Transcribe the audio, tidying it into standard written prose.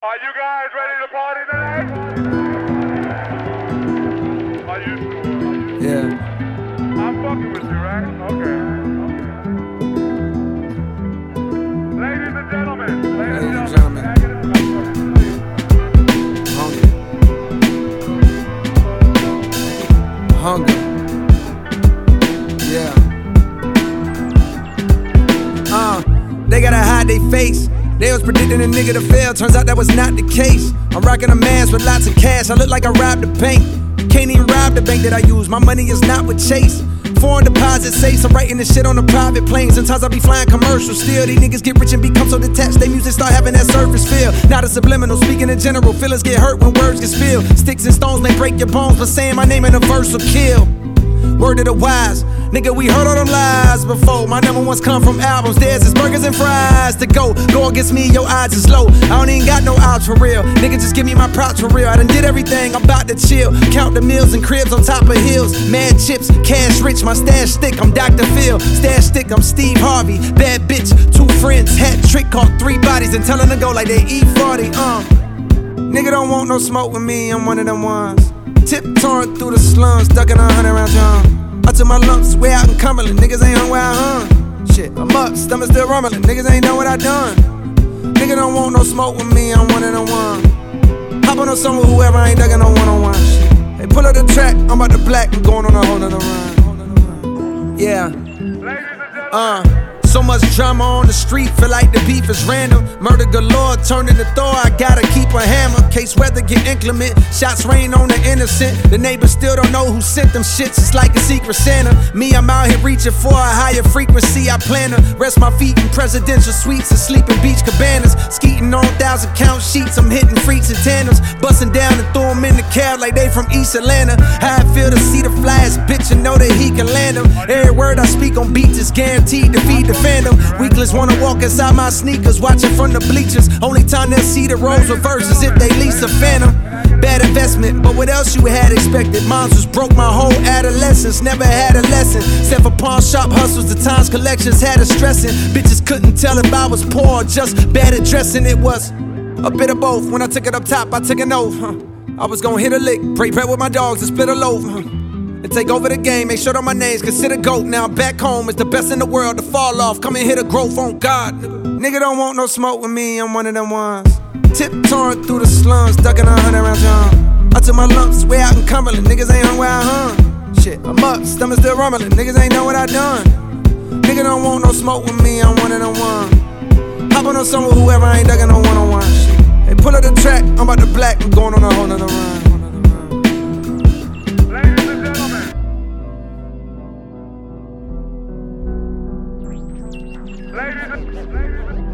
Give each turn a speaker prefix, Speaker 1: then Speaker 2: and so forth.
Speaker 1: Are you guys ready to party tonight? Are you?
Speaker 2: Yeah.
Speaker 1: I'm fucking with you, right? Okay. Ladies and gentlemen.
Speaker 2: Hunger. Yeah. They gotta hide their face. They was predicting a nigga to fail, turns out that was not the case. I'm rocking a mask with lots of cash, I look like I robbed the bank. Can't even rob the bank that I use, my money is not with Chase. Foreign deposit safes, I'm writing this shit on a private plane. Sometimes I be flying commercial still. These niggas get rich and become so detached, they music start having that surface feel. Not a subliminal, speaking in general, feelings get hurt when words get spilled. Sticks and stones may break your bones, but saying my name in a verse will kill. Word of the wise, nigga, we heard all them lies before. My number ones come from albums, theirs is burgers and fries. To go against me, your odds is low. I don't even got no odds for real. Nigga, just give me my props for real. I done did everything, I'm about to chill. Count the meals and cribs on top of hills. Mad chips, cash rich, my stash stick, I'm Dr. Phil. Stash stick, I'm Steve Harvey. Bad bitch, 2 friends, hat trick, caught 3 bodies and tell them to go like they E40. Nigga don't want no smoke with me, I'm one of them ones. Tiptoeing through the slums, ducking 100 round drum. I took my lumps way out in Cumberland, niggas ain't hung where I hung. Shit, I'm up, stomach still rumbling, niggas ain't know what I done. Nigga don't want no smoke with me, I'm one of them ones. Hop on a song with whoever, I ain't ducking no one-on-one shit. Hey, pull up the track, I'm about to black, I'm going on a whole nother run. Yeah. So much drama on the street, feel like the beef is random. Murder galore, turning the Thor, I gotta keep a hammer. Case weather get inclement, shots rain on the innocent. The neighbors still don't know who sent them shits, it's like a secret Santa. Me, I'm out here reaching for a higher frequency. I plan to rest my feet in presidential suites and sleep in beach cabanas. Skeeting on 1,000 count sheets, I'm hitting freaks and tandems. Busting down and throw them in the cab like they from East Atlanta. How I feel to see the flyest bitch and know that he can land them. Every word I speak on beats is guaranteed to feed the fandom. Weaklings wanna walk inside my sneakers, watching from the bleachers. Only time they'll see the roles reverse is if they lease a phantom. Bad investment, but what else you had expected? Moms was broke my whole adolescence, never had a lesson. Except for pawn shop hustles, the times collections had us stressing. Bitches couldn't tell if I was poor or just bad at dressing. It was a bit of both. When I took it up top, I took an oath. I was gonna hit a lick, break bread with my dogs and split a loaf. And take over the game, make sure that my name's considered GOAT. Now I'm back home, it's the best in the world to fall off. Come and hit a growth on God. Nigga don't want no smoke with me, I'm one of them ones. Tiptoeing through the slums, ducking 100 round drum. I took my lumps way out in Cumberland, niggas ain't hung where I hung. Shit, I'm up, stomach still rumbling, niggas ain't know what I done. Nigga don't want no smoke with me, I'm one of them ones. Hop on a song with whoever, I ain't ducking no one-on-one shit. Hey, pull up the track, I'm about to black, I'm going on a whole nother run.
Speaker 1: Ladies and